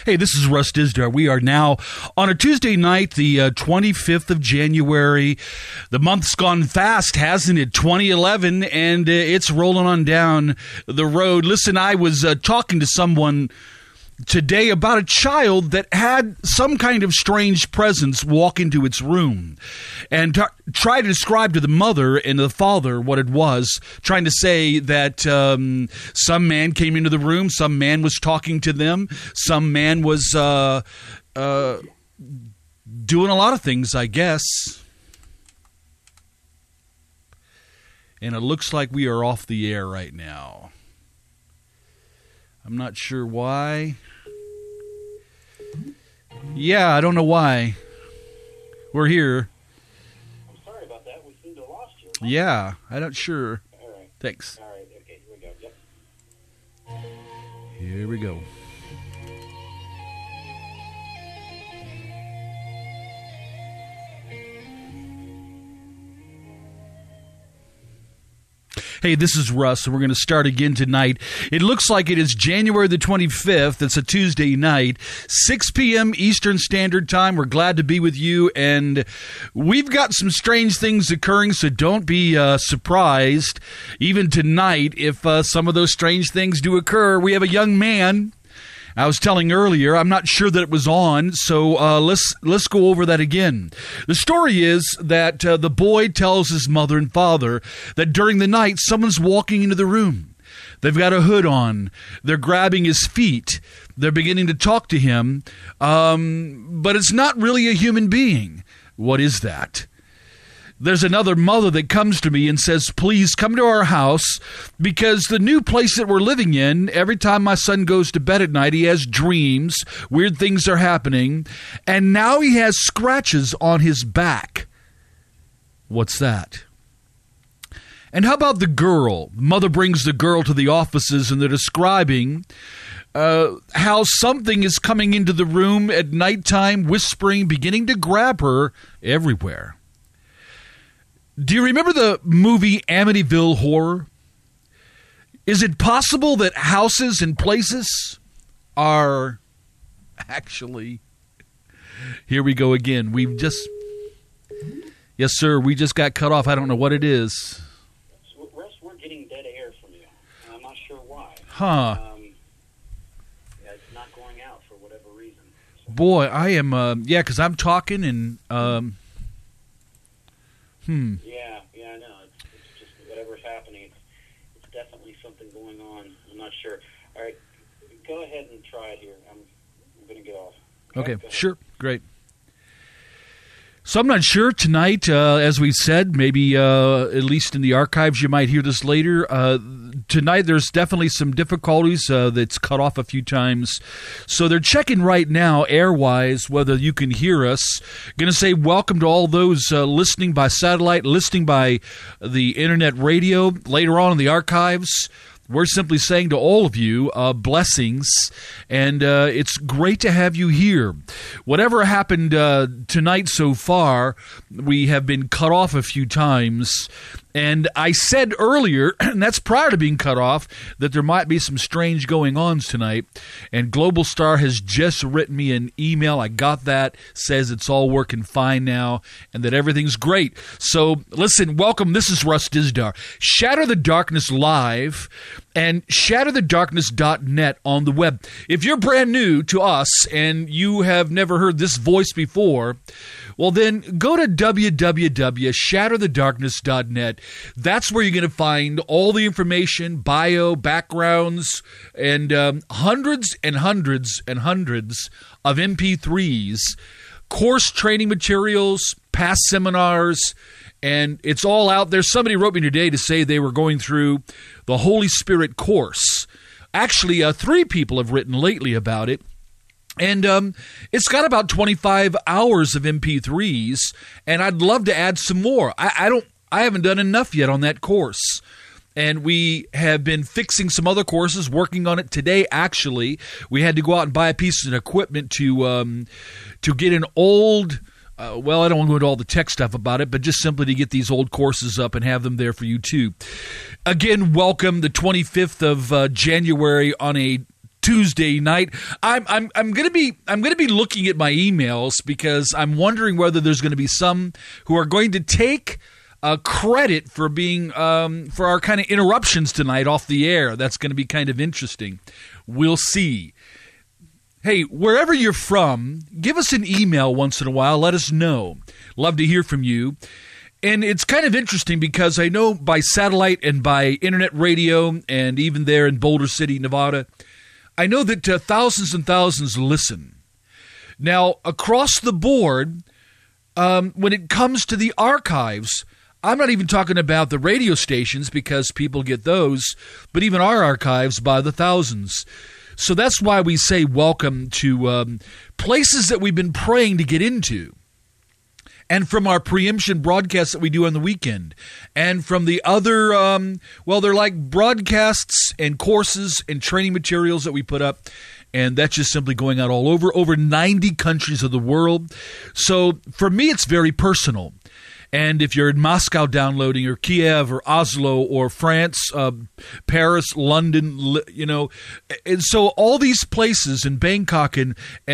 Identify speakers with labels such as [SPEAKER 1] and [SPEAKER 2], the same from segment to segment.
[SPEAKER 1] Hey, this is Russ Dizdar. We are now on a Tuesday night, the 25th of January. The month's gone fast, hasn't it? 2011, and it's rolling on down the road. Listen, I was talking to someone today about a child that had some kind of strange presence walk into its room and try to describe to the mother and the father what it was, trying to say that some man came into the room, some man was talking to them, some man was doing a lot of things, I guess. And it looks like we are off the air right now. I'm not sure why. Yeah, I don't know why. We're here.
[SPEAKER 2] I'm sorry about that. We seem to have lost you.
[SPEAKER 1] Yeah, I'm not sure.
[SPEAKER 2] All right.
[SPEAKER 1] Thanks.
[SPEAKER 2] All right. Okay, here we go. Yep.
[SPEAKER 1] Here we go. Hey, this is Russ, and we're going to start again tonight. It looks like it is January the 25th. It's a Tuesday night, 6 p.m. Eastern Standard Time. We're glad to be with you, and we've got some strange things occurring, so don't be surprised, even tonight, if some of those strange things do occur. We have a young man. I was telling earlier, I'm not sure that it was on, so let's go over that again. The story is that the boy tells his mother and father that during the night, someone's walking into the room. They've got a hood on. They're grabbing his feet. They're beginning to talk to him, but it's not really a human being. What is that? There's another mother that comes to me and says, please come to our house because the new place that we're living in, every time my son goes to bed at night, he has dreams, weird things are happening, and now he has scratches on his back. What's that? And how about the girl? Mother brings the girl to the offices and they're describing how something is coming into the room at nighttime, whispering, beginning to grab her everywhere. Do you remember the movie Amityville Horror? Is it possible that houses and places are actually... Here we go again. Yes, sir, we just got cut off. I don't know what it is.
[SPEAKER 2] Russ, we're getting dead air from you. I'm not sure why.
[SPEAKER 1] Huh.
[SPEAKER 2] Yeah, it's not going out for whatever reason. So.
[SPEAKER 1] Boy, I am... because I'm talking and...
[SPEAKER 2] Yeah, I know. It's just whatever's happening. It's definitely something going on. I'm not sure. All right, go ahead and try it here. I'm going to get off.
[SPEAKER 1] Okay, sure. Great. So I'm not sure tonight, as we said, maybe at least in the archives you might hear this later. Tonight there's definitely some difficulties that's cut off a few times. So they're checking right now, air-wise, whether you can hear us. Going to say welcome to all those listening by satellite, listening by the internet radio. Later on in the archives, we're simply saying to all of you, blessings, and it's great to have you here. Whatever happened tonight so far, we have been cut off a few times, and I said earlier, and that's prior to being cut off, that there might be some strange going-ons tonight, and Global Star has just written me an email. I got that, says it's all working fine now, and that everything's great. So, listen, welcome. This is Russ Dizdar. Shatter the Darkness Live and shatterthedarkness.net on the web. If you're brand new to us and you have never heard this voice before, well, then go to www.shatterthedarkness.net. That's where you're going to find all the information, bio, backgrounds, and hundreds and hundreds and hundreds of MP3s, course training materials, past seminars, and it's all out there. Somebody wrote me today to say they were going through the Holy Spirit course. Actually, 3 people have written lately about it. And it's got about 25 hours of MP3s, and I'd love to add some more. I haven't done enough yet on that course. And we have been fixing some other courses, working on it today, actually. We had to go out and buy a piece of equipment to get an old... well, I don't want to go into all the tech stuff about it, but just simply to get these old courses up and have them there for you, too. Again, welcome the 25th of January on a Tuesday night. I'm going to be looking at my emails because I'm wondering whether there's going to be some who are going to take credit for being for our kind of interruptions tonight off the air. That's going to be kind of interesting. We'll see. Hey, wherever you're from, give us an email once in a while. Let us know. Love to hear from you. And it's kind of interesting because I know by satellite and by internet radio and even there in Boulder City, Nevada, I know that thousands and thousands listen. Now, across the board, when it comes to the archives, I'm not even talking about the radio stations because people get those, but even our archives by the thousands. So that's why we say welcome to places that we've been praying to get into. And from our preemption broadcasts that we do on the weekend. And from the other, they're like broadcasts and courses and training materials that we put up. And that's just simply going out all over 90 countries of the world. So for me, it's very personal. And if you're in Moscow downloading, or Kiev, or Oslo, or France, Paris, London, and so all these places in Bangkok and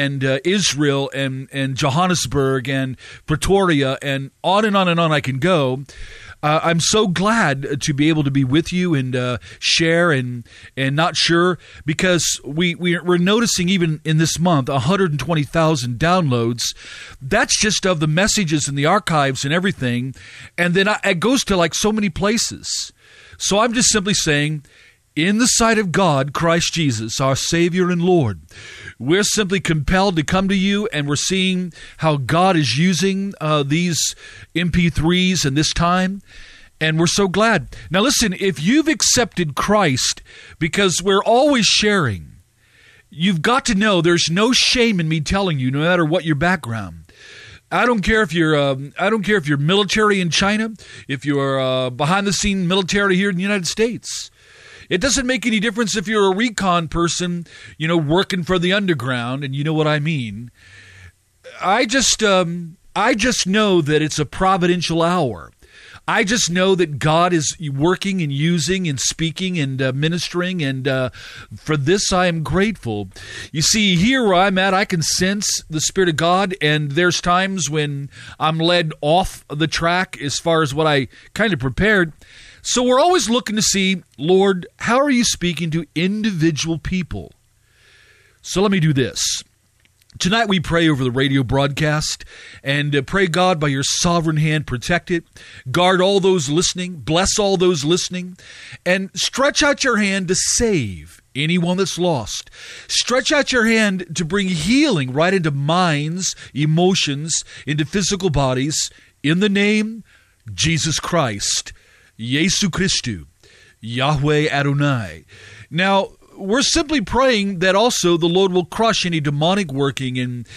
[SPEAKER 1] Israel and Johannesburg and Pretoria and on and on and on I can go. I'm so glad to be able to be with you and share and not sure because we're noticing even in this month 120,000 downloads. That's just of the messages in the archives and everything, and then it goes to like so many places. So I'm just simply saying, in the sight of God, Christ Jesus, our Savior and Lord, we're simply compelled to come to you, and we're seeing how God is using these MP3s in this time, and we're so glad. Now listen, if you've accepted Christ, because we're always sharing, you've got to know there's no shame in me telling you, no matter what your background. I don't care if you're military in China, if you're behind the scene military here in the United States. It doesn't make any difference if you're a recon person, working for the underground, and you know what I mean. I just know that it's a providential hour. I just know that God is working and using and speaking and ministering, and for this I am grateful. You see, here where I'm at, I can sense the Spirit of God, and there's times when I'm led off the track as far as what I kind of prepared. So we're always looking to see, Lord, how are you speaking to individual people? So let me do this. Tonight we pray over the radio broadcast and pray, God, by your sovereign hand, protect it. Guard all those listening. Bless all those listening. And stretch out your hand to save anyone that's lost. Stretch out your hand to bring healing right into minds, emotions, into physical bodies. In the name Jesus Christ. Jesu Christu, Yahweh Adonai. Now, we're simply praying that also the Lord will crush any demonic working and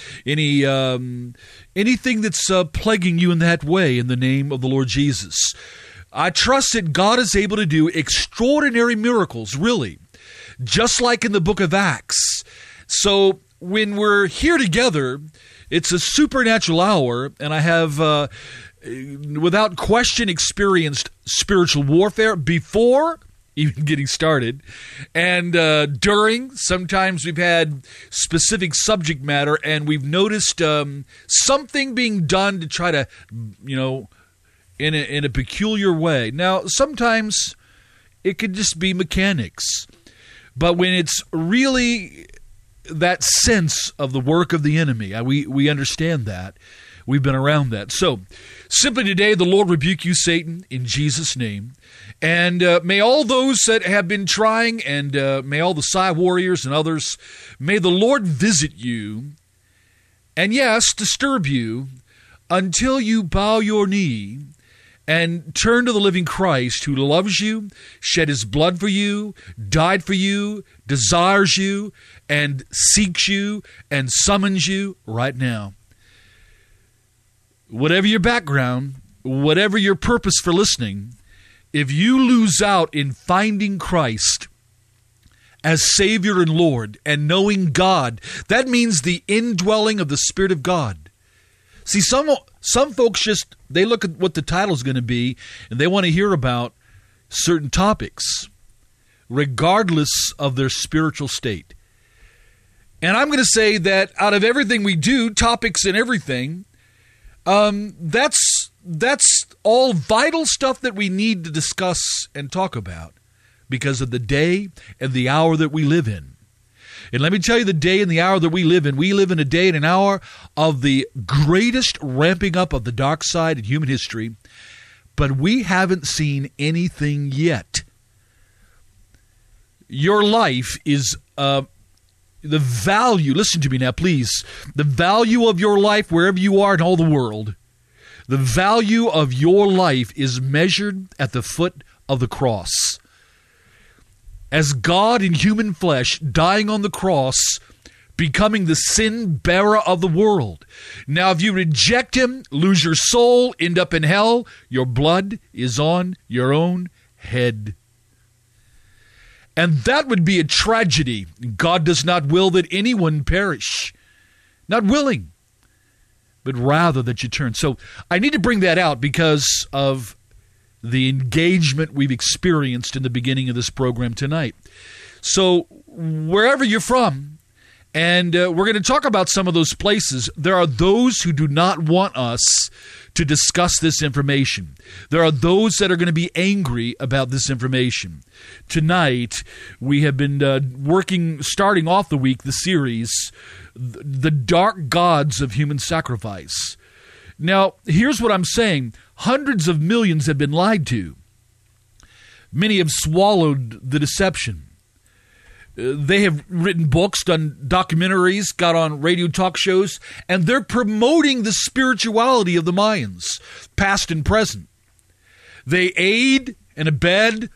[SPEAKER 1] anything that's plaguing you in that way in the name of the Lord Jesus. I trust that God is able to do extraordinary miracles, really, just like in the book of Acts. So when we're here together, it's a supernatural hour, and I have without question experienced spiritual warfare before even getting started, and during. Sometimes we've had specific subject matter, and we've noticed something being done to try to, in a peculiar way. Now, sometimes it could just be mechanics, but when it's really that sense of the work of the enemy, we understand that. We've been around that. So, simply today, the Lord rebuke you, Satan, in Jesus' name. And may all those that have been trying, and may all the Psy warriors and others, may the Lord visit you, and yes, disturb you, until you bow your knee and turn to the living Christ, who loves you, shed his blood for you, died for you, desires you, and seeks you, and summons you right now. Whatever your background, whatever your purpose for listening, if you lose out in finding Christ as Savior and Lord and knowing God, that means the indwelling of the Spirit of God. See, some folks they look at what the title is going to be, and they want to hear about certain topics, regardless of their spiritual state. And I'm going to say that out of everything we do, topics and everything, that's all vital stuff that we need to discuss and talk about because of the day and the hour that we live in. And let me tell you, the day and the hour that we live in a day and an hour of the greatest ramping up of the dark side in human history, but we haven't seen anything yet. Your life is the value, listen to me now, please, the value of your life wherever you are in all the world, the value of your life is measured at the foot of the cross. As God in human flesh, dying on the cross, becoming the sin bearer of the world. Now, if you reject him, lose your soul, end up in hell, your blood is on your own head. And that would be a tragedy. God does not will that anyone perish. Not willing, but rather that you turn. So I need to bring that out because of the engagement we've experienced in the beginning of this program tonight. So wherever you're from, and we're going to talk about some of those places, there are those who do not want us to discuss this information. There are those that are going to be angry about this information. Tonight, we have been starting off the week, the series, The Dark Gods of Human Sacrifice. Now, here's what I'm saying. Hundreds of millions have been lied to. Many have swallowed the deception. They have written books, done documentaries, got on radio talk shows, and they're promoting the spirituality of the Mayans, past and present. They aid and abet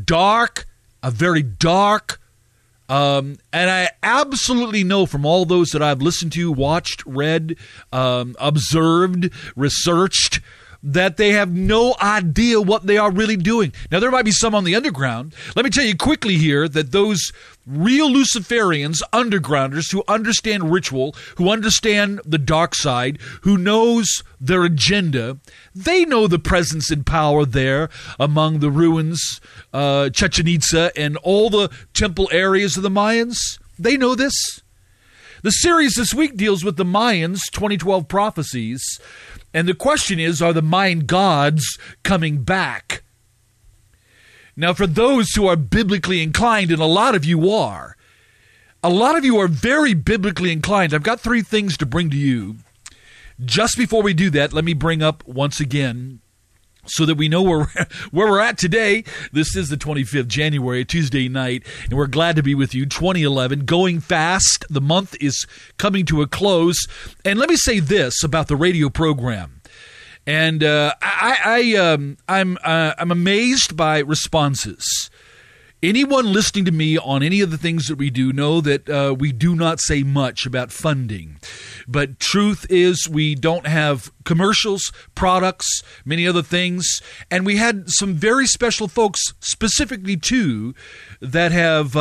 [SPEAKER 1] a very dark, and I absolutely know from all those that I've listened to, watched, read, observed, researched, that they have no idea what they are really doing. Now, there might be some on the underground. Let me tell you quickly here that those real Luciferians, undergrounders who understand ritual, who understand the dark side, who knows their agenda, they know the presence and power there among the ruins, Chichen Itza, and all the temple areas of the Mayans. They know this. The series this week deals with the Mayans, 2012 prophecies. And the question is, are the Mayan gods coming back? Now, for those who are biblically inclined, and a lot of you are very biblically inclined, I've got 3 things to bring to you. Just before we do that, let me bring up once again, so that we know where we're at today. This is the 25th January, Tuesday night, and we're glad to be with you. 2011, going fast. The month is coming to a close. And let me say this about the radio program. And I'm amazed by responses. Anyone listening to me on any of the things that we do know that we do not say much about funding. But truth is, we don't have commercials, products, many other things. And we had some very special folks, specifically two, that have,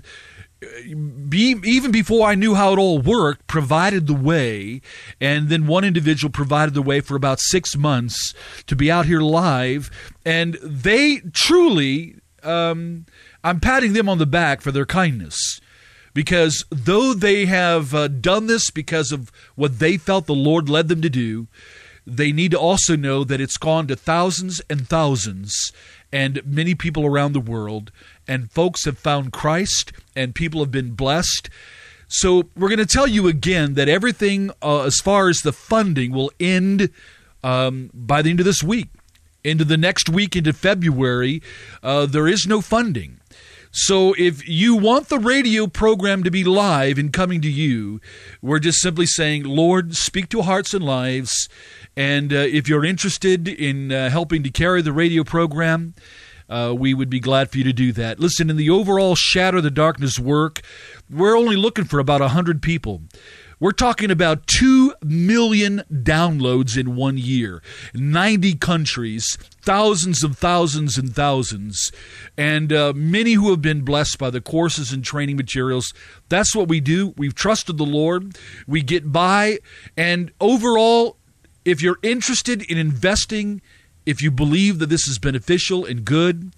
[SPEAKER 1] even before I knew how it all worked, provided the way. And then one individual provided the way for about 6 months to be out here live. And they truly... I'm patting them on the back for their kindness, because though they have done this because of what they felt the Lord led them to do, they need to also know that it's gone to thousands and thousands and many people around the world, and folks have found Christ and people have been blessed. So we're going to tell you again that everything as far as the funding will end by the end of this week. Into the next week, into February, there is no funding. So if you want the radio program to be live and coming to you, we're just simply saying, Lord, speak to hearts and lives. And if you're interested in helping to carry the radio program, we would be glad for you to do that. Listen, in the overall Shatter the Darkness work, we're only looking for about 100 people. We're talking about 2 million downloads in 1 year, 90 countries, thousands and thousands, and many who have been blessed by the courses and training materials. That's what we do. We've trusted the Lord. We get by. And overall, if you're interested in investing, if you believe that this is beneficial and good,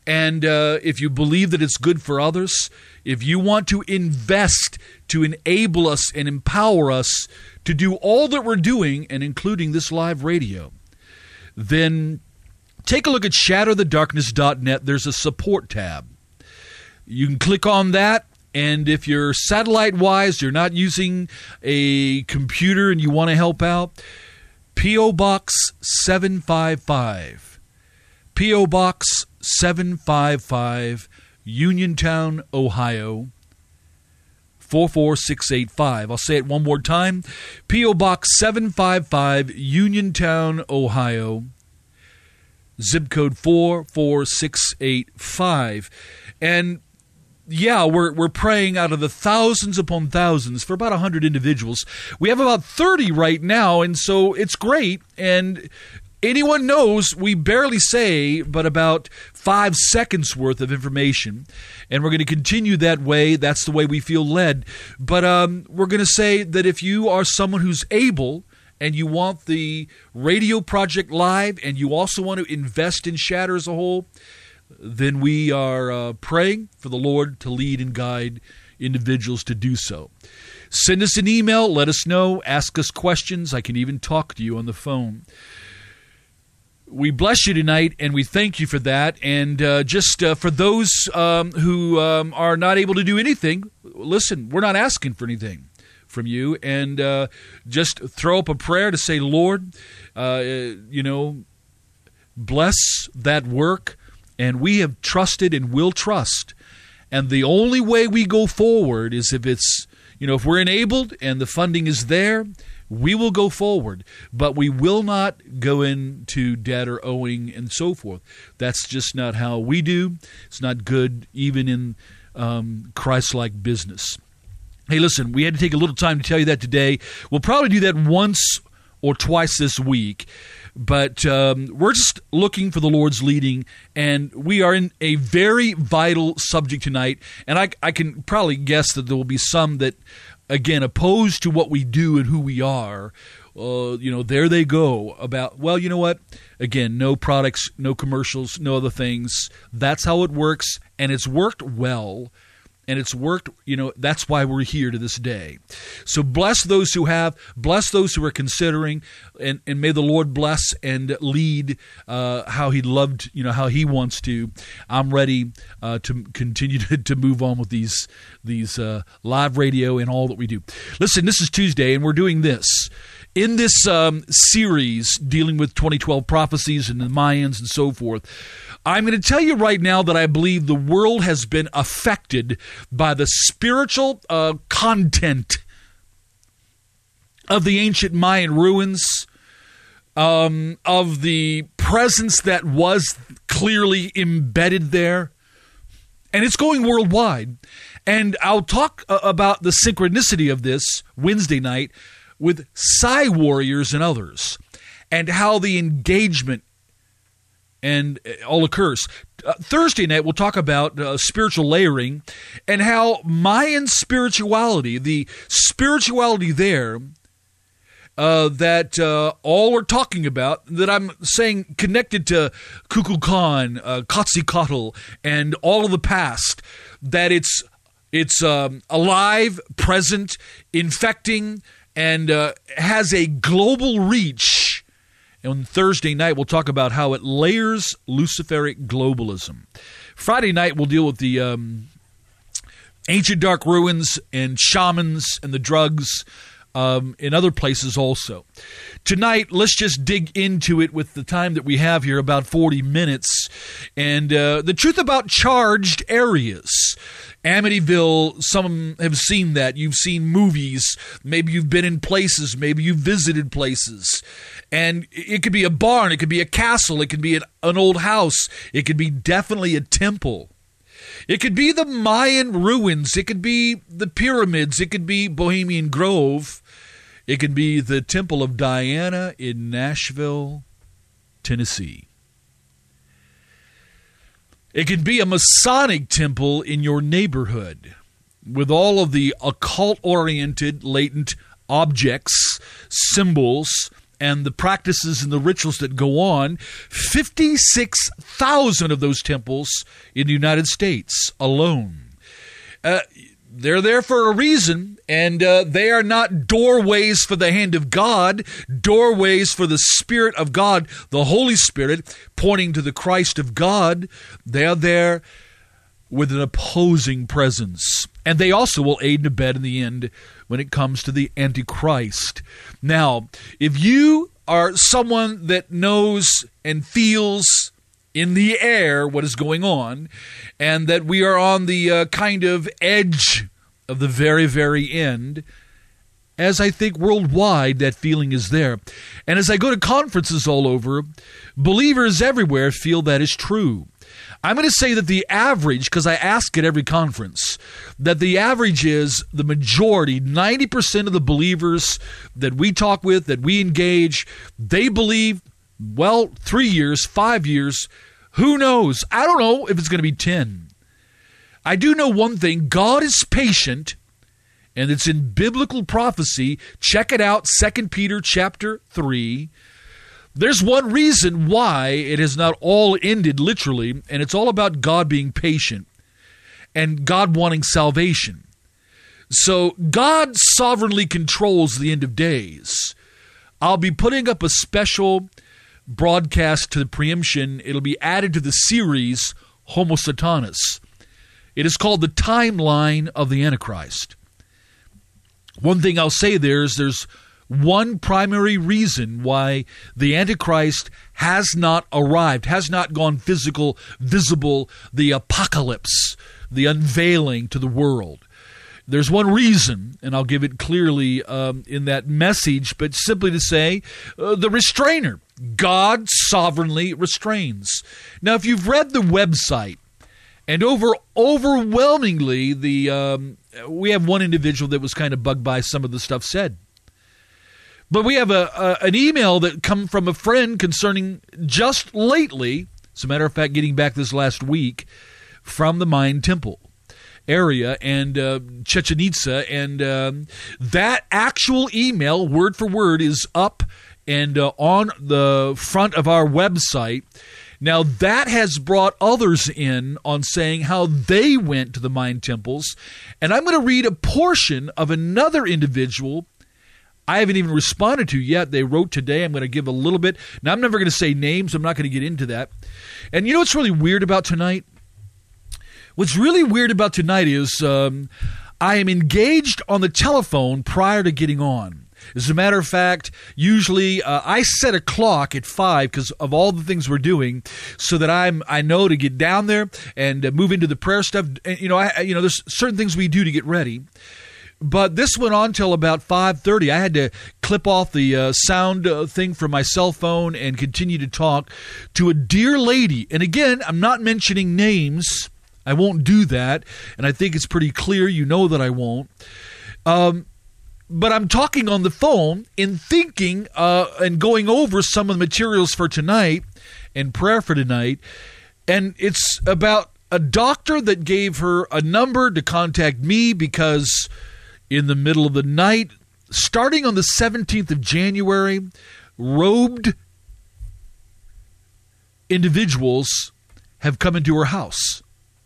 [SPEAKER 1] And if you believe that it's good for others, if you want to invest to enable us and empower us to do all that we're doing, and including this live radio, then take a look at shatterthedarkness.net. There's a support tab. You can click on that, and if you're satellite-wise, you're not using a computer and you want to help out, P.O. Box 755. P.O. Box 755, Uniontown, Ohio, 44685. I'll say it one more time. P.O. Box 755, Uniontown, Ohio, zip code 44685. And yeah, we're praying out of the thousands upon thousands for about 100 individuals. We have about 30 right now, and so it's great. And anyone knows we barely say but about 5 seconds worth of information, and we're going to continue that way. That's the way we feel led. But we're going to say that if you are someone who's able and you want the radio project live and you also want to invest in Shatter as a whole, then we are praying for the Lord to lead and guide individuals to do so. Send us an email, let us know, ask us questions. I can even talk to you on the phone. We bless you tonight, and we thank you for that. And just for those who are not able to do anything, listen, we're not asking for anything from you. And just throw up a prayer to say, Lord, bless that work. And we have trusted and will trust. And the only way we go forward is if it's, if we're enabled and the funding is there, we will go forward. But we will not go into debt or owing and so forth. That's just not how we do. It's not good even in Christ-like business. Hey, listen, we had to take a little time to tell you that today. We'll probably do that once or twice this week. But we're just looking for the Lord's leading, and we are in a very vital subject tonight. And I can probably guess that there will be some that, again, opposed to what we do and who we are. There they go about, well, you know what? Again, no products, no commercials, no other things. That's how it works, and it's worked well. And it's worked, that's why we're here to this day. So bless those who have, bless those who are considering, and may the Lord bless and lead how He loved, how He wants to. I'm ready to continue to move on with these live radio and all that we do. Listen, this is Tuesday, and we're doing this. In this series dealing with 2012 prophecies and the Mayans and so forth, I'm going to tell you right now that I believe the world has been affected by the spiritual content of the ancient Mayan ruins, of the presence that was clearly embedded there, and it's going worldwide. And I'll talk about the synchronicity of this Wednesday night with Psi warriors and others, and how the engagement and all occurs. Thursday night, we'll talk about spiritual layering and how Mayan spirituality, the spirituality there that all are talking about, that I'm saying connected to Kukulkan, Quetzalcoatl, and all of the past, that it's alive, present, infecting, and has a global reach. And on Thursday night, we'll talk about how it layers Luciferic globalism. Friday night, we'll deal with the ancient dark ruins and shamans and the drugs in other places also. Tonight, let's just dig into it with the time that we have here, about 40 minutes. And the truth about charged areas. Amityville, some have seen that. You've seen movies. Maybe you've been in places. Maybe you've visited places. And it could be a barn. It could be a castle. It could be an old house. It could be definitely a temple. It could be the Mayan ruins. It could be the pyramids. It could be Bohemian Grove. It could be the Temple of Diana in Nashville, Tennessee. It could be a Masonic temple in your neighborhood with all of the occult-oriented latent objects, symbols, and the practices and the rituals that go on, 56,000 of those temples in the United States alone. They're there for a reason, and they are not doorways for the hand of God, doorways for the Spirit of God, the Holy Spirit, pointing to the Christ of God. They are there with an opposing presence. And they also will aid and abet in the end when it comes to the Antichrist. Now, if you are someone that knows and feels in the air what is going on, and that we are on the kind of edge of the very, very end, as I think worldwide that feeling is there. And as I go to conferences all over, believers everywhere feel that is true. I'm going to say that the average, because I ask at every conference, that the average is the majority, 90% of the believers that we talk with, that we engage, they believe, well, 3 years, 5 years, who knows? I don't know if it's going to be 10. I do know one thing, God is patient, and it's in biblical prophecy. Check it out, 2 Peter chapter 3. There's one reason why it has not all ended literally, and it's all about God being patient and God wanting salvation. So God sovereignly controls the end of days. I'll be putting up a special broadcast to the preemption. It'll be added to the series Homo Satanas. It is called the timeline of the Antichrist. One thing I'll say there is there's one primary reason why the Antichrist has not arrived, has not gone visible, the apocalypse, the unveiling to the world. There's one reason, and I'll give it clearly in that message, but simply to say, the restrainer. God sovereignly restrains. Now, if you've read the website, and overwhelmingly, we have one individual that was kind of bugged by some of the stuff said. But we have an email that come from a friend concerning just lately, as a matter of fact, getting back this last week, from the Mayan Temple area and Chichen Itza, and that actual email, word for word, is up and on the front of our website. Now, that has brought others in on saying how they went to the Mayan temples, and I'm going to read a portion of another individual I haven't even responded to yet. They wrote today. I'm going to give a little bit. Now, I'm never going to say names. I'm not going to get into that. And you know what's really weird about tonight? What's really weird about tonight is I am engaged on the telephone prior to getting on. As a matter of fact, usually I set a clock at 5 because of all the things we're doing, so that I know to get down there and move into the prayer stuff. And, there's certain things we do to get ready. But this went on till about 5:30. I had to clip off the sound thing from my cell phone and continue to talk to a dear lady. And again, I'm not mentioning names. I won't do that. And I think it's pretty clear. You know that I won't. But I'm talking on the phone and thinking and going over some of the materials for tonight and prayer for tonight. And it's about a doctor that gave her a number to contact me because in the middle of the night, starting on the 17th of January, robed individuals have come into her house.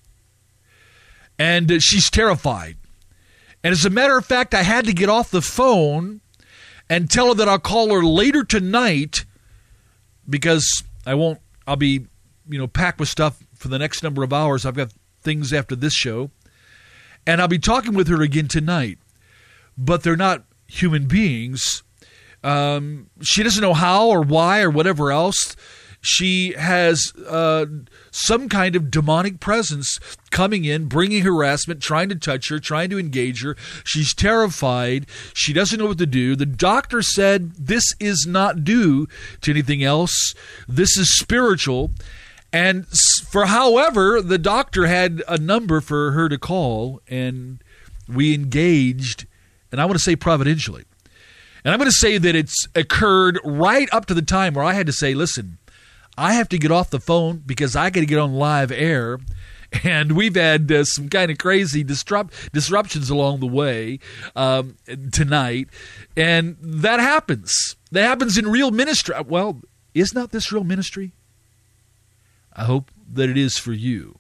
[SPEAKER 1] And she's terrified. And as a matter of fact, I had to get off the phone and tell her that I'll call her later tonight because I'll be, packed with stuff for the next number of hours. I've got things after this show. And I'll be talking with her again tonight. But they're not human beings. She doesn't know how or why or whatever else. She has some kind of demonic presence coming in, bringing harassment, trying to touch her, trying to engage her. She's terrified. She doesn't know what to do. The doctor said this is not due to anything else. This is spiritual. And however, the doctor had a number for her to call, and we engaged, and I want to say providentially. And I'm going to say that it's occurred right up to the time where I had to say, listen, I have to get off the phone because I got to get on live air And we've had some kind of crazy disruptions along the way tonight. And that happens. That happens in real ministry. Well, is not this real ministry? I hope that it is for you.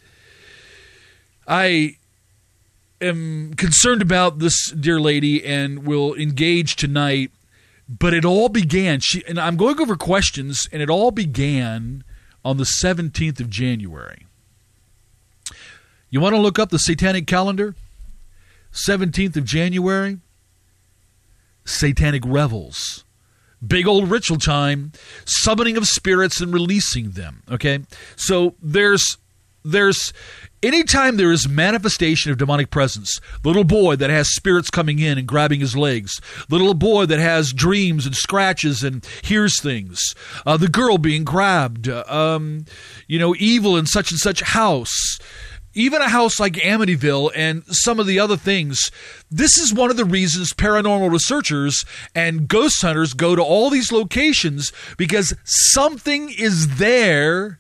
[SPEAKER 1] I am concerned about this dear lady and will engage tonight, but it all began, and I'm going over questions, and it all began on the 17th of January. You want to look up the satanic calendar? 17th of January, satanic revels. Big old ritual time, summoning of spirits and releasing them, okay? So there's anytime there is manifestation of demonic presence, the little boy that has spirits coming in and grabbing his legs, the little boy that has dreams and scratches and hears things, the girl being grabbed, evil in such and such house, even a house like Amityville and some of the other things. This is one of the reasons paranormal researchers and ghost hunters go to all these locations, because something is there.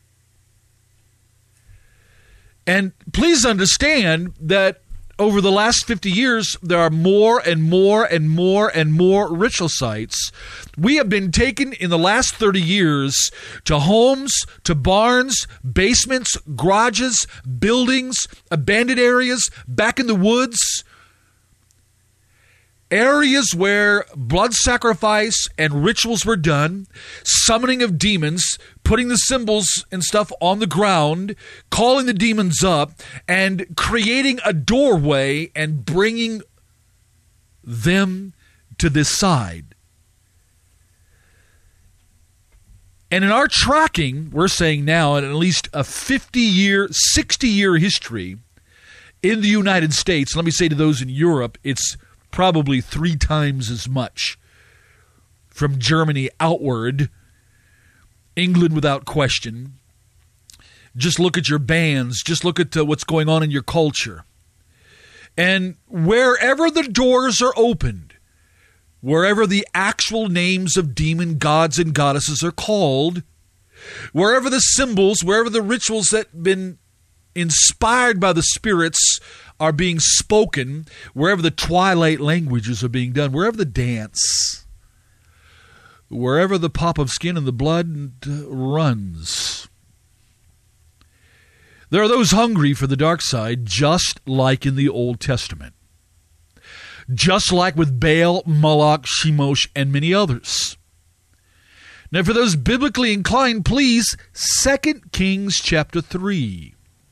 [SPEAKER 1] And please understand that over the last 50 years, there are more and more and more and more ritual sites. We have been taken in the last 30 years to homes, to barns, basements, garages, buildings, abandoned areas, back in the woods, areas where blood sacrifice and rituals were done, summoning of demons, putting the symbols and stuff on the ground, calling the demons up, and creating a doorway and bringing them to this side. And in our tracking, we're saying now, in at least a 50-year, 60-year history in the United States, let me say to those in Europe, it's probably 3 times as much from Germany outward. England without question. Just look at your bands. Just look at what's going on in your culture. And wherever the doors are opened, wherever the actual names of demon gods and goddesses are called, wherever the symbols, wherever the rituals that have been inspired by the spirits are being spoken, wherever the twilight languages are being done, wherever the dance, wherever the pop of skin and the blood runs, there are those hungry for the dark side, just like in the Old Testament. Just like with Baal, Moloch, Shemosh, and many others. Now, for those biblically inclined, please, 2 Kings chapter 3.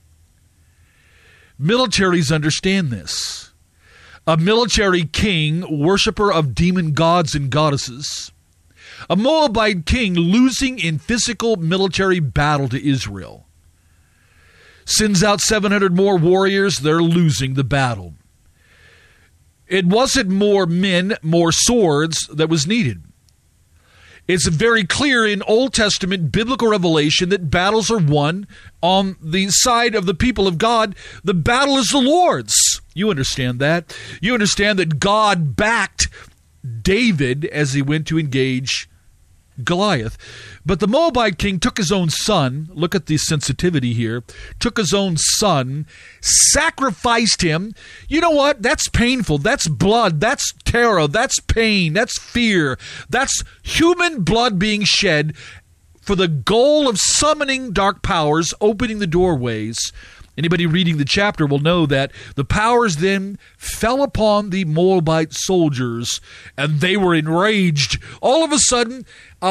[SPEAKER 1] Militaries understand this. A military king, worshiper of demon gods and goddesses. A Moabite king losing in physical military battle to Israel. Sends out 700 more warriors, they're losing the battle. It wasn't more men, more swords that was needed. It's very clear in Old Testament biblical revelation that battles are won on the side of the people of God. The battle is the Lord's. You understand that. You understand that God backed David as he went to engage Goliath. But the Moabite king took his own son, look at the sensitivity here, took his own son, sacrificed him. You know what? That's painful. That's blood. That's terror. That's pain. That's fear. That's human blood being shed for the goal of summoning dark powers, opening the doorways. Anybody reading the chapter will know that the powers then fell upon the Moabite soldiers, and they were enraged. All of a sudden,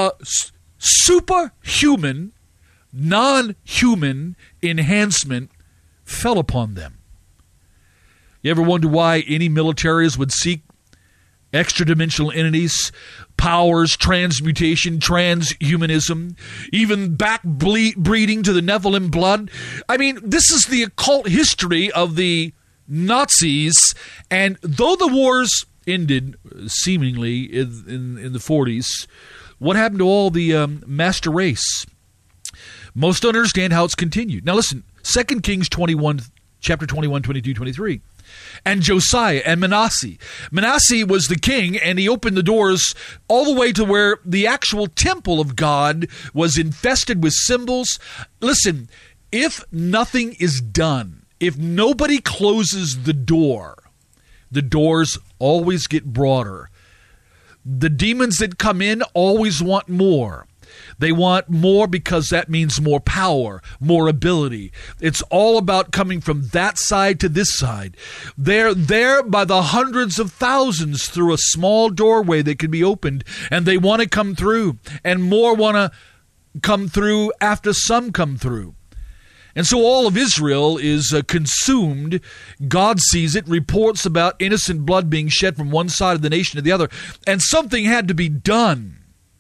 [SPEAKER 1] superhuman, non-human enhancement fell upon them. You ever wonder why any militaries would seek extra-dimensional entities, powers, transmutation, transhumanism, even back-breeding to the Nephilim blood? I mean, this is the occult history of the Nazis, and though the wars ended, seemingly, in the 40s, what happened to all the master race? Most don't understand how it's continued. Now listen, 2 Kings 21, chapter 21, 22, 23. And Josiah and Manasseh. Manasseh was the king, and he opened the doors all the way to where the actual temple of God was infested with symbols. Listen, if nothing is done, if nobody closes the doors always get broader. The demons that come in always want more. They want more because that means more power, more ability. It's all about coming from that side to this side. They're there by the hundreds of thousands through a small doorway that can be opened, and they want to come through, and more want to come through after some come through. And so all of Israel is consumed. God sees it, reports about innocent blood being shed from one side of the nation to the other, and something had to be done.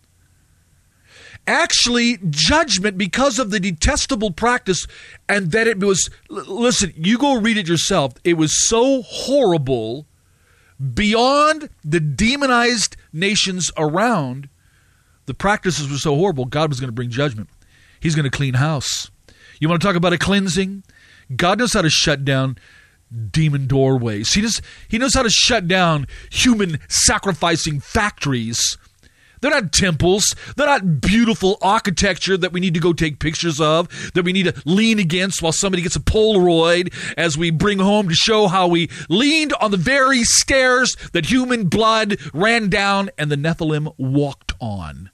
[SPEAKER 1] Actually, judgment, because of the detestable practice, and that it was, listen, you go read it yourself, it was so horrible beyond the demonized nations around. The practices were so horrible, God was going to bring judgment. He's going to clean house. You want to talk about a cleansing? God knows how to shut down demon doorways. He knows how to shut down human sacrificing factories. They're not temples. They're not beautiful architecture that we need to go take pictures of, that we need to lean against while somebody gets a Polaroid as we bring home to show how we leaned on the very stairs that human blood ran down and the Nephilim walked on.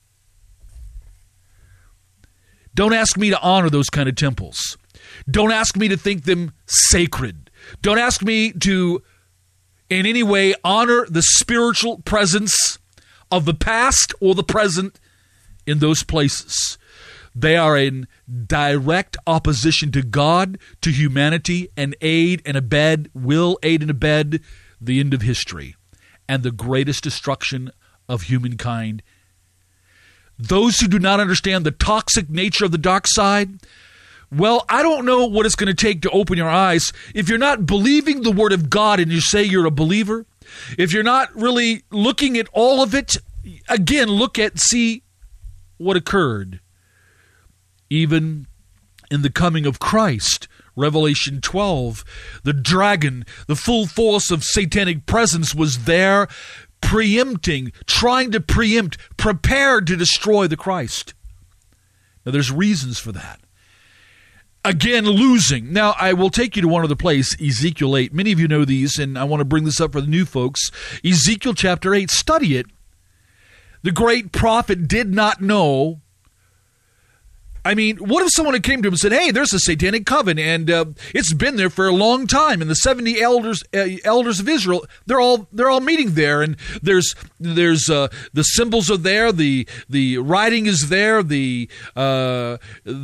[SPEAKER 1] Don't ask me to honor those kind of temples. Don't ask me to think them sacred. Don't ask me to, in any way, honor the spiritual presence of the past or the present in those places. They are in direct opposition to God, to humanity, and will aid and abet the end of history and the greatest destruction of humankind. Those who do not understand the toxic nature of the dark side, well, I don't know what it's going to take to open your eyes. If you're not believing the Word of God and you say you're a believer, if you're not really looking at all of it, again, see what occurred. Even in the coming of Christ, Revelation 12, the dragon, the full force of satanic presence was there, trying to preempt, prepared to destroy the Christ. Now, there's reasons for that. Again, losing. Now, I will take you to one other place, Ezekiel 8. Many of you know these, and I want to bring this up for the new folks. Ezekiel chapter 8, study it. The great prophet did not know. I mean, what if someone had came to him and said, hey, there's a satanic coven, and it's been there for a long time, and the 70 elders of Israel, they're all meeting there, and there's the symbols are there, the writing is there, they're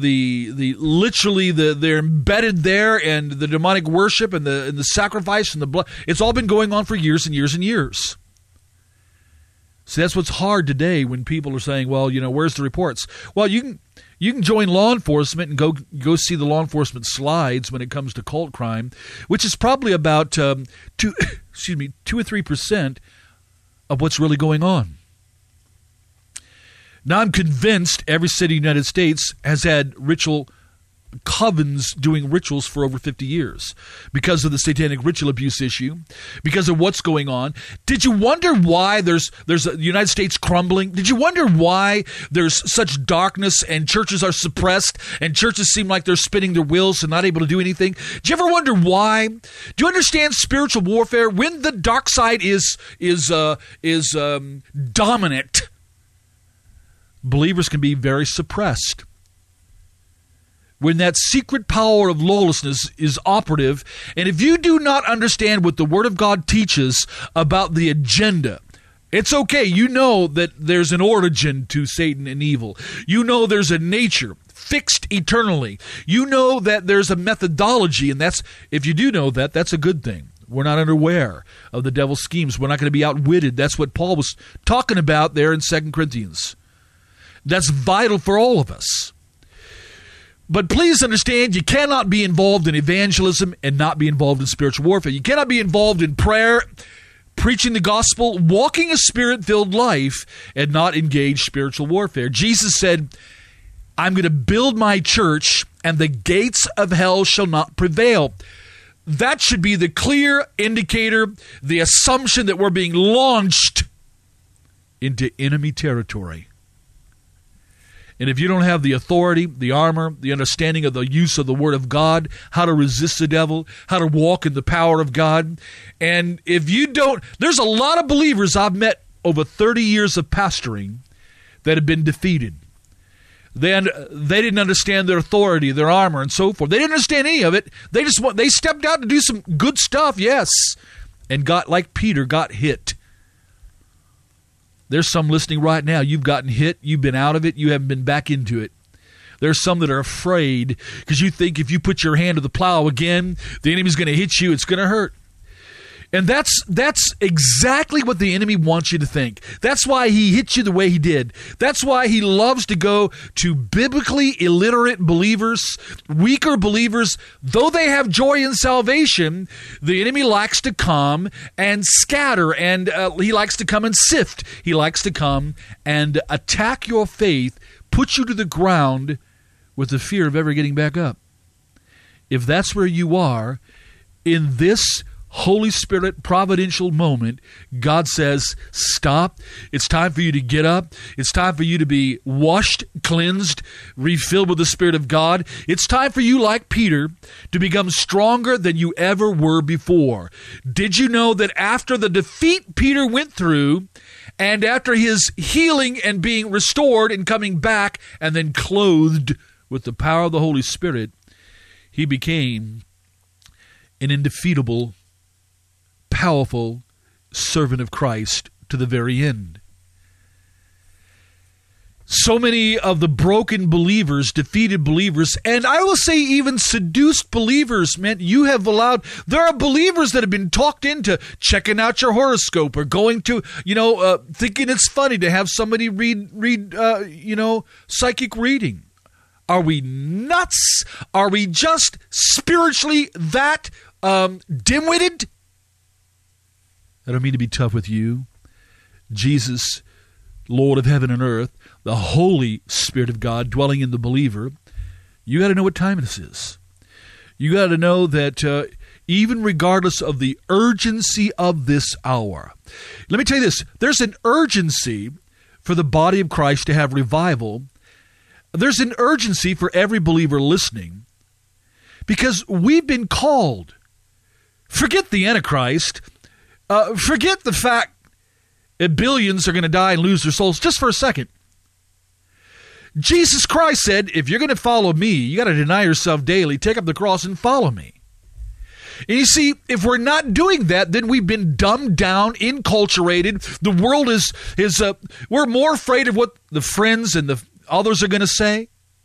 [SPEAKER 1] embedded there, and the demonic worship and the sacrifice and the blood, it's all been going on for years and years and years. See, that's what's hard today when people are saying, well, where's the reports? Well, you can join law enforcement and go see the law enforcement slides when it comes to cult crime, which is probably about 2 or 3% of what's really going on. Now, I'm convinced every city in the United States has had ritual covens doing rituals for over 50 years because of the satanic ritual abuse issue, because of what's going on. Did you wonder why there's the United States crumbling? Did you wonder why there's such darkness and churches are suppressed and churches seem like they're spinning their wheels and not able to do anything? Do you ever wonder why? Do you understand spiritual warfare? When the dark side is dominant, believers can be very suppressed. When that secret power of lawlessness is operative, and if you do not understand what the Word of God teaches about the agenda, it's okay. You know that there's an origin to Satan and evil. You know there's a nature fixed eternally. You know that there's a methodology, and if you do know that, that's a good thing. We're not unaware of the devil's schemes. We're not going to be outwitted. That's what Paul was talking about there in 2 Corinthians. That's vital for all of us. But please understand, you cannot be involved in evangelism and not be involved in spiritual warfare. You cannot be involved in prayer, preaching the gospel, walking a spirit-filled life, and not engage spiritual warfare. Jesus said, I'm going to build my church, and the gates of hell shall not prevail. That should be the clear indicator, the assumption that we're being launched into enemy territory. And if you don't have the authority, the armor, the understanding of the use of the Word of God, how to resist the devil, how to walk in the power of God, and if you don't, there's a lot of believers I've met over 30 years of pastoring that have been defeated. They didn't understand their authority, their armor, and so forth. They didn't understand any of it. They stepped out to do some good stuff, yes, and got, like Peter, got hit. There's some listening right now. You've gotten hit. You've been out of it. You haven't been back into it. There's some that are afraid because you think if you put your hand to the plow again, the enemy's going to hit you. It's going to hurt. And that's exactly what the enemy wants you to think. That's why he hits you the way he did. That's why he loves to go to biblically illiterate believers, weaker believers. Though they have joy in salvation, the enemy likes to come and scatter, and he likes to come and sift. He likes to come and attack your faith, put you to the ground with the fear of ever getting back up. If that's where you are, in this Holy Spirit providential moment, God says, stop. It's time for you to get up. It's time for you to be washed, cleansed, refilled with the Spirit of God. It's time for you, like Peter, to become stronger than you ever were before. Did you know that after the defeat Peter went through, and after his healing and being restored and coming back and then clothed with the power of the Holy Spirit, he became an indefeatable, powerful servant of Christ to the very end. So many of the broken believers, defeated believers, and I will say even seduced believers, man, there are believers that have been talked into checking out your horoscope or going to, thinking it's funny to have somebody read psychic reading. Are we nuts? Are we just spiritually that dim-witted? I don't mean to be tough with you. Jesus, Lord of heaven and earth, the Holy Spirit of God dwelling in the believer, you got to know what time this is. You got to know that even regardless of the urgency of this hour, let me tell you this, there's an urgency for the body of Christ to have revival. There's an urgency for every believer listening because we've been called. Forget the Antichrist. Forget the fact that billions are going to die and lose their souls just for a second. Jesus Christ said, if you're going to follow me, you got to deny yourself daily, take up the cross and follow me. And you see, if we're not doing that, then we've been dumbed down, enculturated. The world is we're more afraid of what the friends and the others are going to say.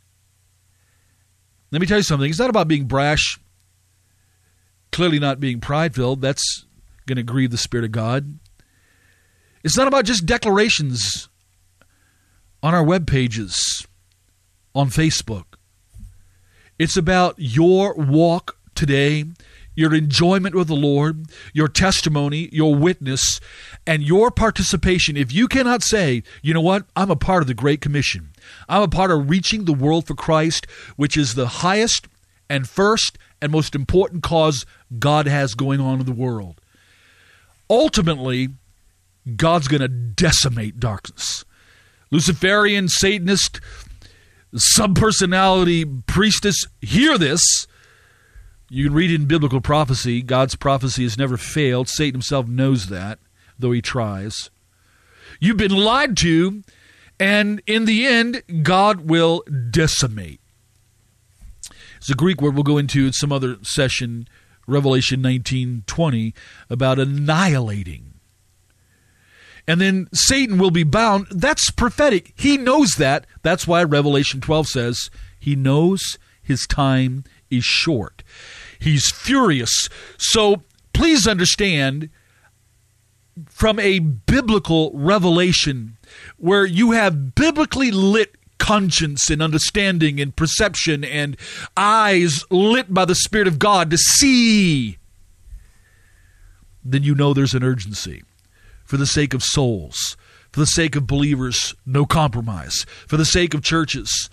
[SPEAKER 1] Let me tell you something. It's not about being brash, clearly not being pride-filled. That's going to grieve the Spirit of God. It's not about just declarations on our web pages, on Facebook. It's about your walk today, your enjoyment with the Lord, your testimony, your witness, and your participation. If you cannot say, you know what, I'm a part of the Great Commission. I'm a part of reaching the world for Christ, which is the highest and first and most important cause God has going on in the world. Ultimately, God's going to decimate darkness. Luciferian, Satanist, subpersonality, priestess, hear this. You can read in biblical prophecy. God's prophecy has never failed. Satan himself knows that, though he tries. You've been lied to, and in the end, God will decimate. It's a Greek word we'll go into in some other session, Revelation 19:20, about annihilating. And then Satan will be bound. That's prophetic. He knows that. That's why Revelation 12 says he knows his time is short. He's furious. So please understand, from a biblical revelation where you have biblically lit conscience and understanding and perception and eyes lit by the Spirit of God to see, then you know there's an urgency. For the sake of souls, for the sake of believers, no compromise, for the sake of churches,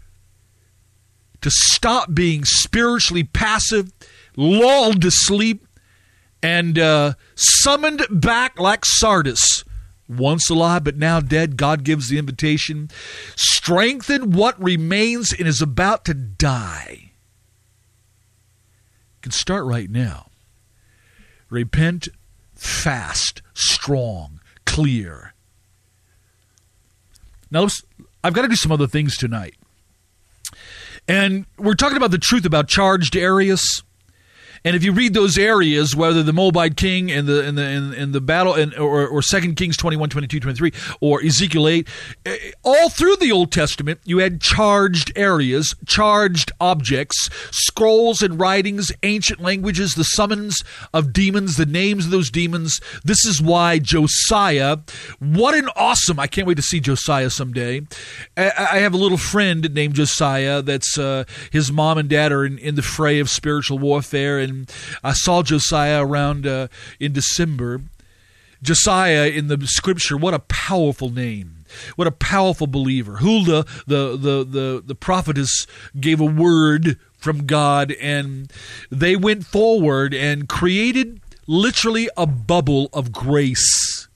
[SPEAKER 1] to stop being spiritually passive, lulled to sleep, and summoned back like Sardis once alive but now dead. God gives the invitation. Strengthen what remains and is about to die. You can start right now. Repent, fast, strong, clear. Now, I've got to do some other things tonight. And we're talking about the truth about charged areas. And if you read those areas, whether the Moabite king in the battle, or 2 Kings 21, 22, 23, or Ezekiel 8, all through the Old Testament, you had charged areas, charged objects, scrolls and writings, ancient languages, the summons of demons, the names of those demons. This is why Josiah, what an awesome, I can't wait to see Josiah someday. I have a little friend named Josiah that's his mom and dad are in the fray of spiritual warfare, and I saw Josiah around in December. Josiah in the scripture, what a powerful name. What a powerful believer. Huldah, the prophetess, gave a word from God, and they went forward and created literally a bubble of grace.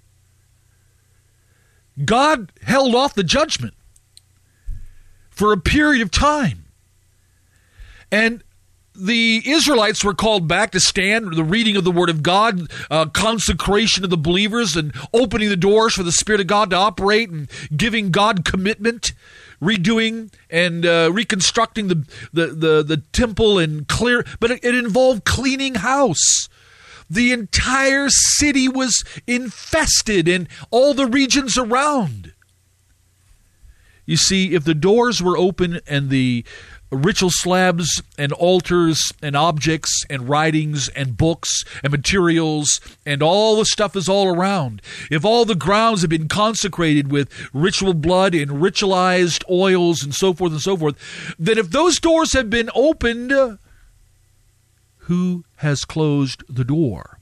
[SPEAKER 1] God held off the judgment for a period of time. And the Israelites were called back to stand, the reading of the Word of God, consecration of the believers, and opening the doors for the Spirit of God to operate, and giving God commitment, redoing and reconstructing the temple and clear. But it involved cleaning house. The entire city was infested, and all the regions around. You see, if the doors were open and the ritual slabs and altars and objects and writings and books and materials and all the stuff is all around, if all the grounds have been consecrated with ritual blood and ritualized oils and so forth, then if those doors have been opened, who has closed the door?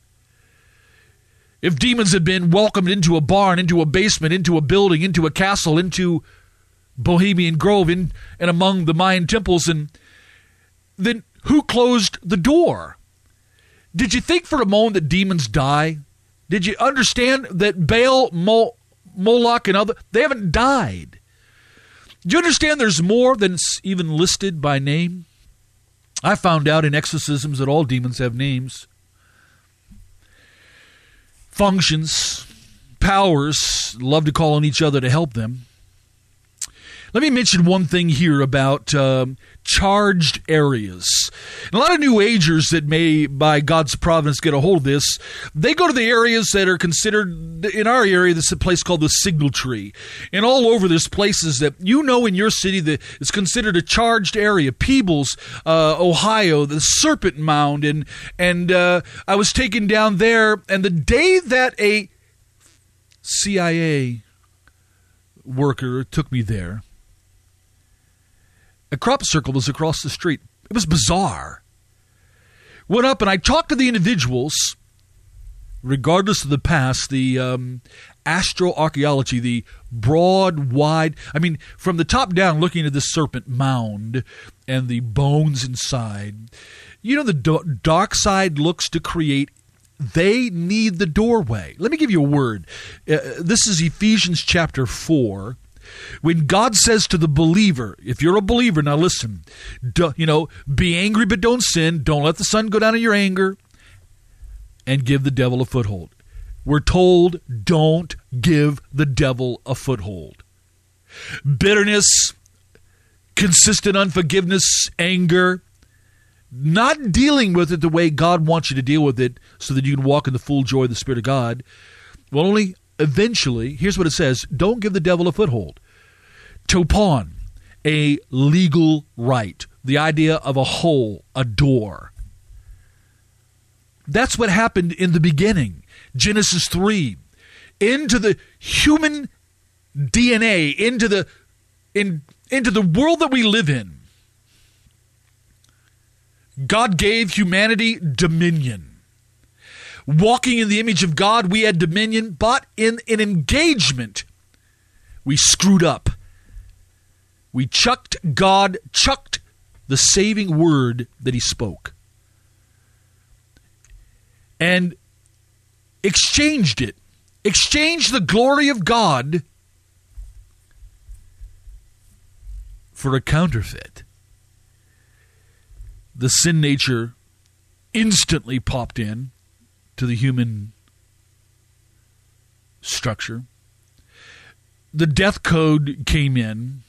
[SPEAKER 1] If demons have been welcomed into a barn, into a basement, into a building, into a castle, into Bohemian Grove, and among the Mayan temples, and then who closed the door? Did you think for a moment that demons die? Did you understand that Baal, Moloch, and other, they haven't died? Do you understand there's more than even listed by name? I found out in exorcisms that all demons have names, functions, powers, love to call on each other to help them. Let me mention one thing here about charged areas. And a lot of New Agers that may, by God's providence, get a hold of this, they go to the areas that are considered, in our area, this is a place called the Signal Tree. And all over there's places that you know in your city that is considered a charged area. Peebles, Ohio, the Serpent Mound. And I was taken down there, and the day that a CIA worker took me there, a crop circle was across the street. It was bizarre. Went up and I talked to the individuals, regardless of the past, the astroarchaeology, the broad, wide, from the top down, looking at this serpent mound and the bones inside. You know, the dark side looks to create. They need the doorway. Let me give you a word. This is Ephesians chapter 4. When God says to the believer, if you're a believer, now listen, be angry but don't sin. Don't let the sun go down in your anger, and give the devil a foothold. We're told, don't give the devil a foothold. Bitterness, consistent unforgiveness, anger, not dealing with it the way God wants you to deal with it so that you can walk in the full joy of the Spirit of God, will only eventually, here's what it says, don't give the devil a foothold. Topon, a legal right, the idea of a hole, a door. That's what happened in the beginning. Genesis 3, into the human DNA, into the world that we live in. God gave humanity dominion. Walking in the image of God, we had dominion, but in an engagement, we screwed up. We chucked the saving word that he spoke, and exchanged it exchange the glory of God for a counterfeit. The sin nature instantly popped in to the human structure. The death code came in,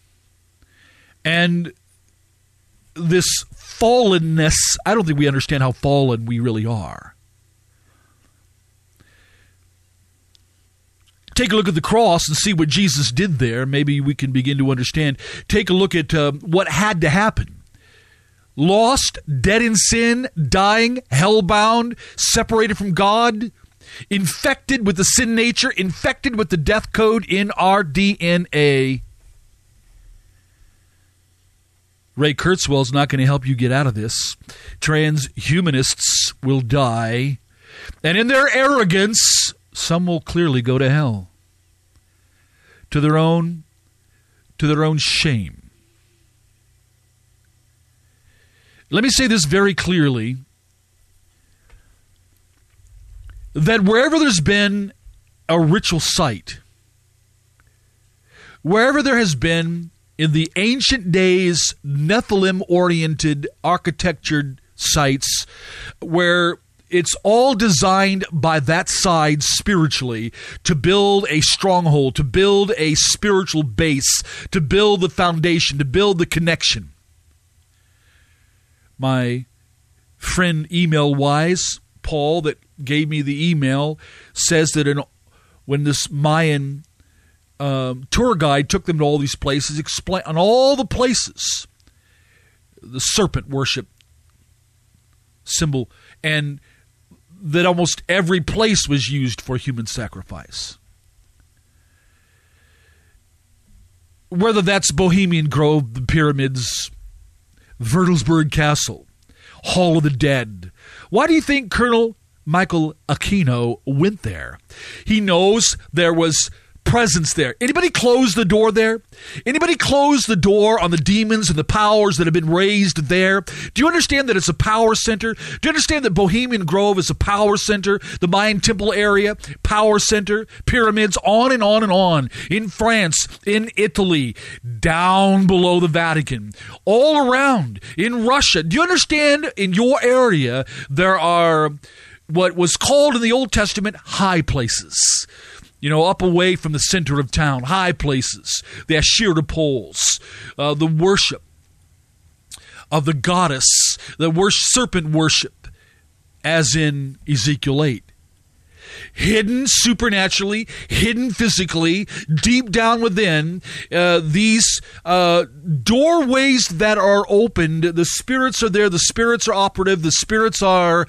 [SPEAKER 1] and this fallenness, I don't think we understand how fallen we really are. Take a look at the cross and see what Jesus did there. Maybe we can begin to understand. Take a look at what had to happen. Lost, dead in sin, dying, hellbound, separated from God, infected with the sin nature, infected with the death code in our DNA. Ray Kurzweil is not going to help you get out of this. Transhumanists will die, and in their arrogance, some will clearly go to hell. To their own shame. Let me say this very clearly, that wherever there's been a ritual site, wherever there has been in the ancient days Nephilim-oriented architectured sites where it's all designed by that side spiritually to build a stronghold, to build a spiritual base, to build the foundation, to build the connection. My friend Email Wise, Paul, that gave me the email, says that when this Mayan tour guide took them to all these places, explain on all the places, the serpent worship symbol, and that almost every place was used for human sacrifice. Whether that's Bohemian Grove, the pyramids, Vertelsburg Castle, Hall of the Dead. Why do you think Colonel Michael Aquino went there? He knows there was presence there. Anybody close the door there? Anybody close the door on the demons and the powers that have been raised there? Do you understand that it's a power center? Do you understand that Bohemian Grove is a power center? The Mayan Temple area, power center, pyramids, on and on and on. In France, in Italy, down below the Vatican, all around, in Russia. Do you understand in your area there are what was called in the Old Testament high places? You know, up away from the center of town, high places, the Asherah poles, the worship of the goddess, the serpent worship, as in Ezekiel 8. Hidden supernaturally, hidden physically, deep down within, these doorways that are opened, the spirits are there, the spirits are operative, the spirits are...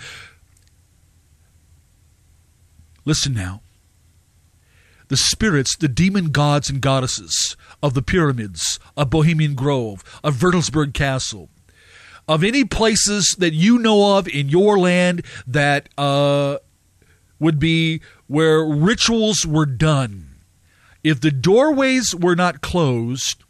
[SPEAKER 1] Listen now. The spirits, the demon gods and goddesses of the pyramids, of Bohemian Grove, of Vertelsburg Castle, of any places that you know of in your land that would be where rituals were done. If the doorways were not closed,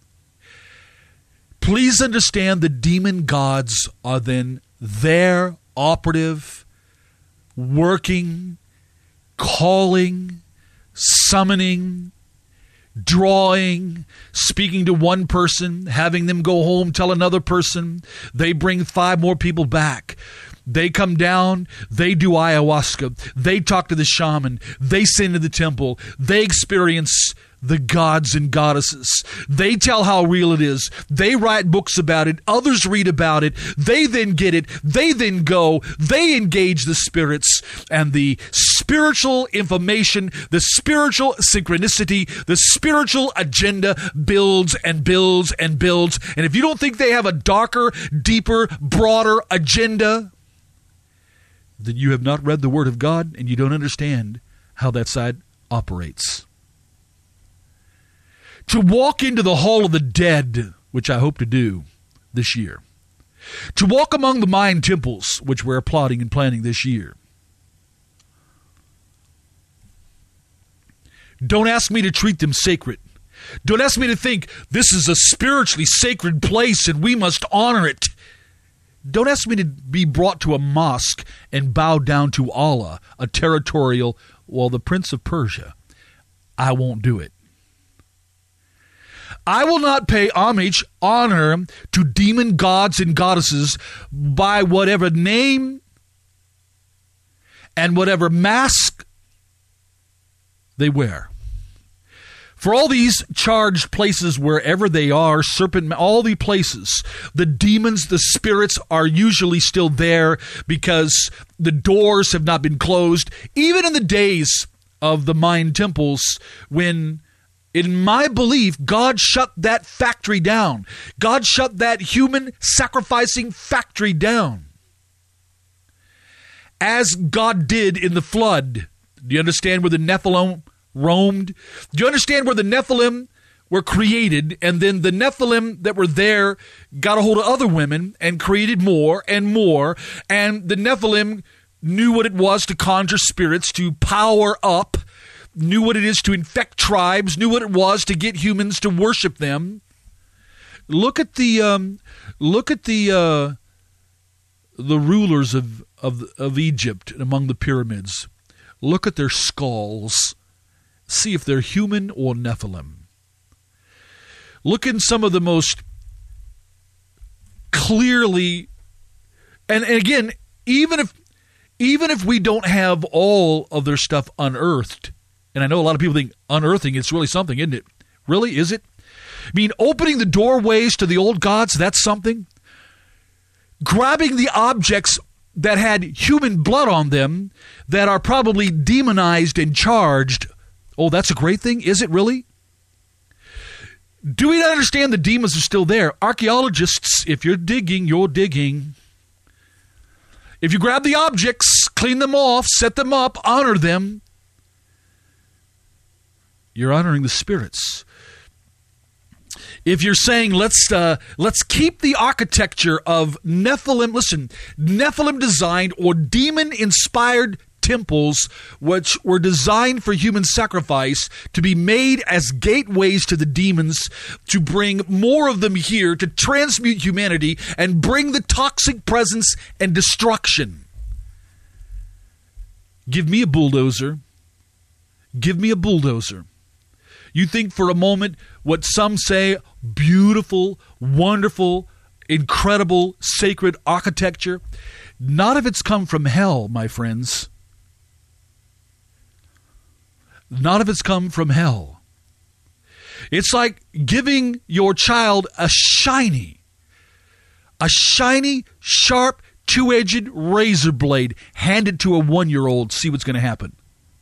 [SPEAKER 1] please understand the demon gods are then there, operative, working, calling, summoning, drawing, speaking to one person, having them go home, tell another person. They bring 5 more people back. They come down, they do ayahuasca, they talk to the shaman, they sing to the temple, they experience the gods and goddesses. They tell how real it is. They write books about it. Others read about it. They then get it. They then go. They engage the spirits. And the spiritual information, the spiritual synchronicity, the spiritual agenda builds and builds and builds. And if you don't think they have a darker, deeper, broader agenda, then you have not read the Word of God and you don't understand how that side operates. To walk into the Hall of the Dead, which I hope to do this year. To walk among the Mayan temples, which we're plotting and planning this year. Don't ask me to treat them sacred. Don't ask me to think this is a spiritually sacred place and we must honor it. Don't ask me to be brought to a mosque and bow down to Allah, a territorial Well, the prince of Persia, I won't do it. I will not pay homage, honor to demon gods and goddesses by whatever name and whatever mask they wear. For all these charged places, wherever they are, all the places, the demons, the spirits are usually still there because the doors have not been closed. Even in the days of the Mayan temples, when, in my belief, God shut that factory down. God shut that human sacrificing factory down. As God did in the flood. Do you understand where the Nephilim roamed? Do you understand where the Nephilim were created, and then the Nephilim that were there got a hold of other women and created more, and the Nephilim knew what it was to conjure spirits, to power up, knew what it is to infect tribes, knew what it was to get humans to worship them. Look at the rulers of Egypt among the pyramids. Look at their skulls. See if they're human or Nephilim. Look in some of the most clearly, and again, even if we don't have all of their stuff unearthed, and I know a lot of people think unearthing, it's really something, isn't it? Really, is it? I mean, opening the doorways to the old gods, that's something. Grabbing the objects that had human blood on them that are probably demonized and charged, oh, that's a great thing? Is it really? Do we not understand the demons are still there? Archaeologists, if you're digging, you're digging. If you grab the objects, clean them off, set them up, honor them, you're honoring the spirits. If you're saying, let's keep the architecture of Nephilim, listen, Nephilim designed or demon-inspired temples which were designed for human sacrifice to be made as gateways to the demons, to bring more of them here, to transmute humanity and bring the toxic presence and destruction. Give me a bulldozer. Give me a bulldozer. You think for a moment what some say, beautiful, wonderful, incredible, sacred architecture, not if it's come from hell, my friends. Not if it's come from hell. It's like giving your child a shiny, sharp, two-edged razor blade. Hand it to a 1-year-old, see what's going to happen.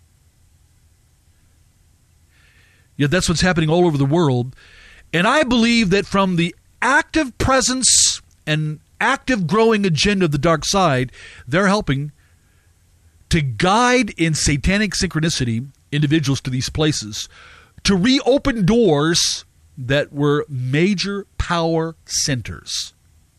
[SPEAKER 1] Yet that's what's happening all over the world. And I believe that from the active presence and active growing agenda of the dark side, they're helping to guide in satanic synchronicity individuals to these places, to reopen doors that were major power centers.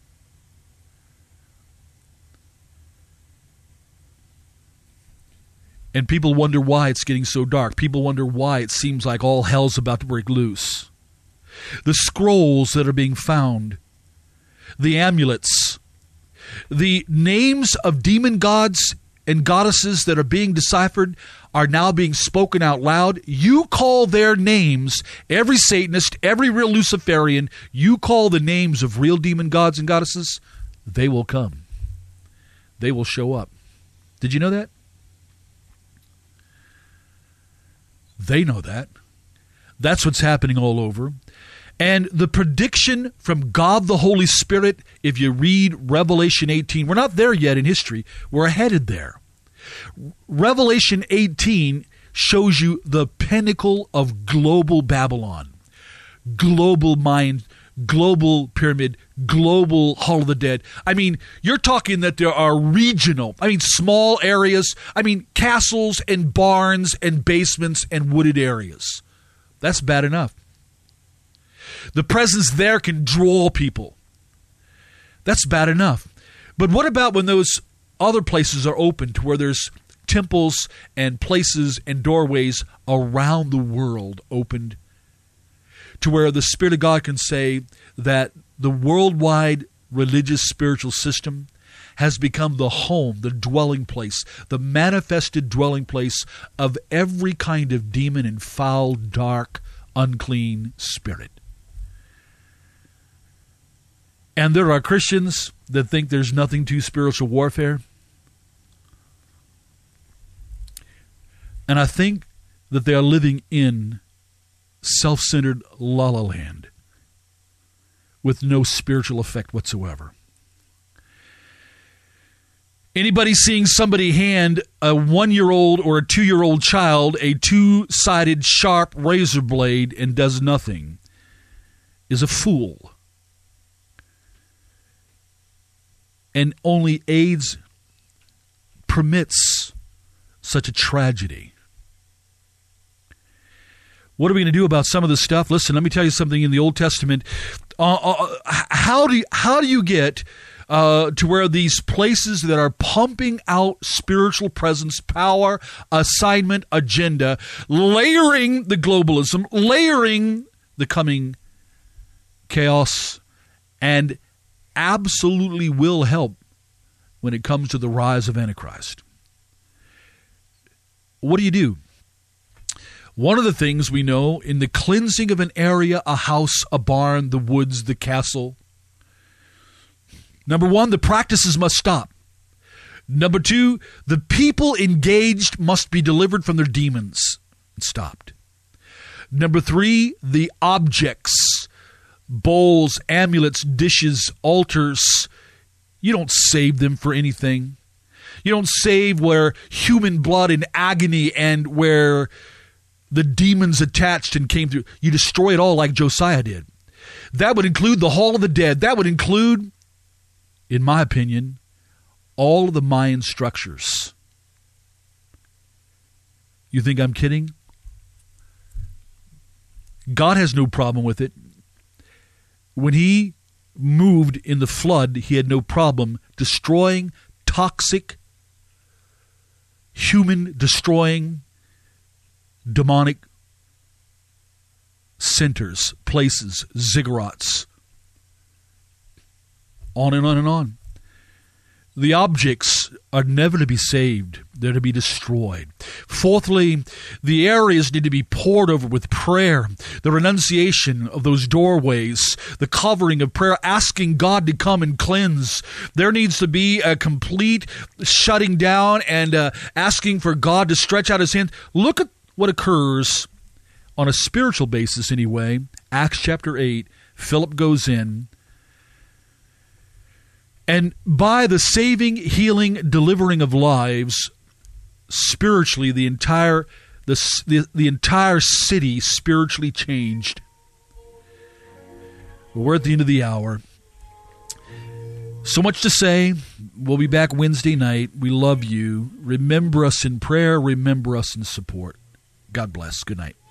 [SPEAKER 1] And people wonder why it's getting so dark. People wonder why it seems like all hell's about to break loose. The scrolls that are being found, the amulets, the names of demon gods and goddesses that are being deciphered are now being spoken out loud. You call their names, every Satanist, every real Luciferian, you call the names of real demon gods and goddesses, they will come. They will show up. Did you know that? They know that. That's what's happening all over. And the prediction from God the Holy Spirit, if you read Revelation 18, we're not there yet in history. We're headed there. Revelation 18 shows you the pinnacle of global Babylon, global mind, global pyramid, global Hall of the Dead. I mean, you're talking that there are regional, small areas, castles and barns and basements and wooded areas. That's bad enough. The presence there can draw people. That's bad enough. But what about when those other places are open to where there's temples and places and doorways around the world opened to where the Spirit of God can say that the worldwide religious spiritual system has become the home, the dwelling place, the manifested dwelling place of every kind of demon and foul, dark, unclean spirit. And there are Christians that think there's nothing to spiritual warfare. And I think that they are living in self-centered la-la land with no spiritual effect whatsoever. Anybody seeing somebody hand a 1-year-old or a 2-year-old child a 2-sided sharp razor blade and does nothing is a fool. And only AIDS permits such a tragedy. What are we going to do about some of this stuff? Listen, let me tell you something in the Old Testament. How do you get to where these places that are pumping out spiritual presence, power, assignment, agenda, layering the globalism, layering the coming chaos, and absolutely will help when it comes to the rise of Antichrist? What do? One of the things we know in the cleansing of an area, a house, a barn, the woods, the castle, number one, the practices must stop. Number two, the people engaged must be delivered from their demons and stopped. Number three, the objects, bowls, amulets, dishes, altars, you don't save them for anything. You don't save where human blood and agony and where the demons attached and came through. You destroy it all like Josiah did. That would include the Hall of the Dead. That would include, in my opinion, all of the Mayan structures. You think I'm kidding? God has no problem with it. When he moved in the flood, he had no problem destroying toxic, human-destroying, demonic centers, places, ziggurats, on and on and on. The objects are never to be saved. They're to be destroyed. Fourthly, the areas need to be poured over with prayer, the renunciation of those doorways, the covering of prayer, asking God to come and cleanse. There needs to be a complete shutting down and asking for God to stretch out his hand. Look at what occurs on a spiritual basis anyway. Acts chapter 8, Philip goes in, and by the saving, healing, delivering of lives, spiritually, the entire city spiritually changed. We're at the end of the hour. So much to say. We'll be back Wednesday night. We love you. Remember us in prayer. Remember us in support. God bless. Good night.